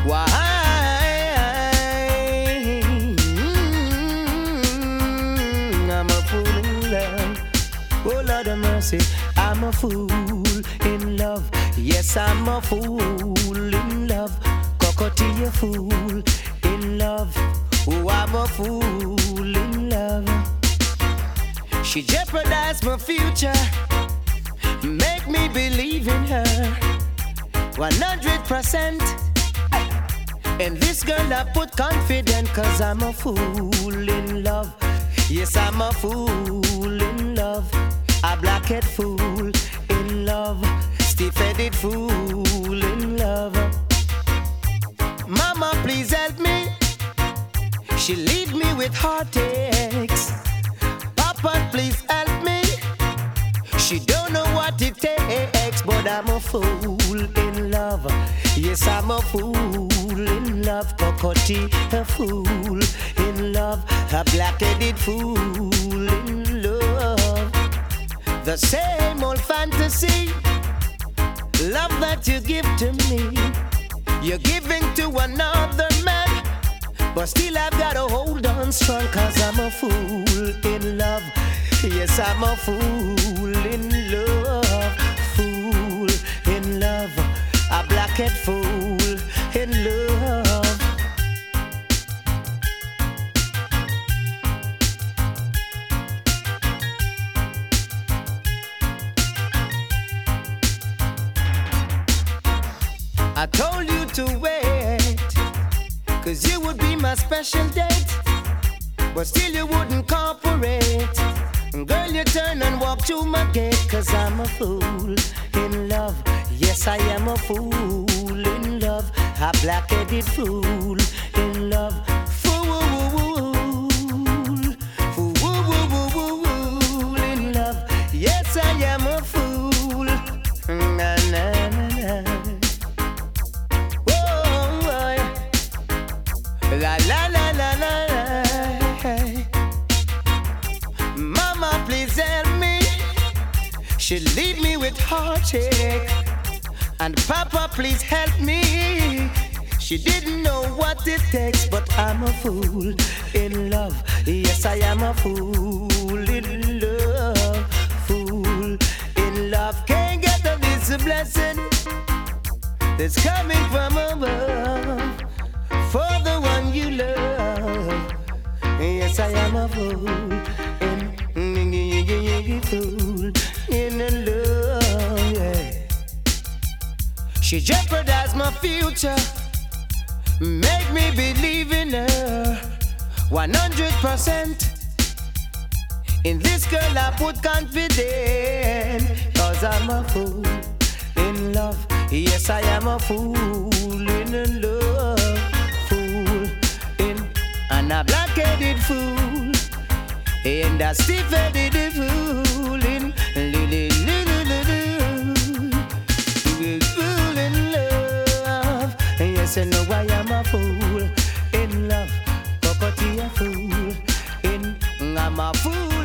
Why? I'm a fool in love. Oh Lord of mercy, I'm a fool in love. Yes, I'm a fool in love. Cocotti, a fool in love. Oh, I'm a fool in love. She jeopardized my future, make me believe in her 100%. And this girl I put confident, cause I'm a fool in love. Yes, I'm a fool in love. A blackhead fool in love. Stiff-headed fool in love. Mama, please help me. She leave me with heartaches. Papa, please help me. She don't know what it takes, but I'm a fool in love. Yes, I'm a fool in love. Cocotti, a fool in love. A black-headed fool in love. The same old fantasy, love that you give to me, you're giving to another man. But still I've gotta hold on strong, cause I'm a fool in love. Yes, I'm a fool in love. Fool in love. A blackhead fool in love. I told you to wait, cause you would be my special date. But still you wouldn't cooperate. Girl, you turn and walk to my gate, cause I'm a fool in love. Yes, I am a fool in love. A black-headed fool in love. Fool in love. Yes, I am a fool. Na na na na. Oh, la la la la la la. Mama, please help me. She leave me with heartache. And Papa, please help me. She didn't know what it takes, but I'm a fool in love. Yes, I am a fool in love. Fool in love. Can't get this blessing that's coming from above for the one you love. Yes, I am a fool in love. Yeah. She jeopardized my future, make me believe in her 100%. In this girl I put confidence, cause I'm a fool in love. Yes, I am a fool in love. Fool in, and a black-headed fool, and a stiff-headed fool in fool in love. Yes, I know I am a fool in love. Cocotti, a fool in, I'm a fool.